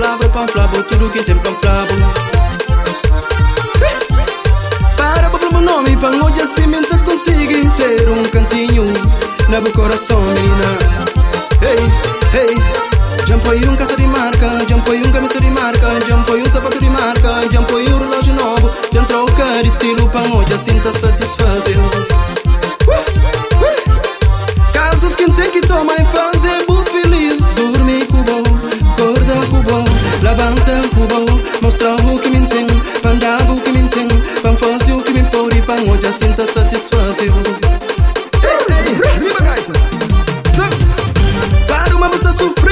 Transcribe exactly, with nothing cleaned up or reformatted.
palavra para falar tudo que tem para falar. Para para meu nome, para hoje assim me consigo ter um cantinho na meu coração, menina. Hey, hey, jampoi um caça de marca, jampoi um camisa de marca, jampoi um sapato de marca, jampoi um relógio novo, já troca de estilo para hoje assim tá satisfazer. Casos que tem que tomar e fazer bu feliz, dormir com bom, acordar com bom, levantar com bom, mostrar o que me tem, mandar o que me tem, para fazer o que me pode para hoje assim tá satisfazer. Hey, hey, riba gaita, para uma moça sofrer.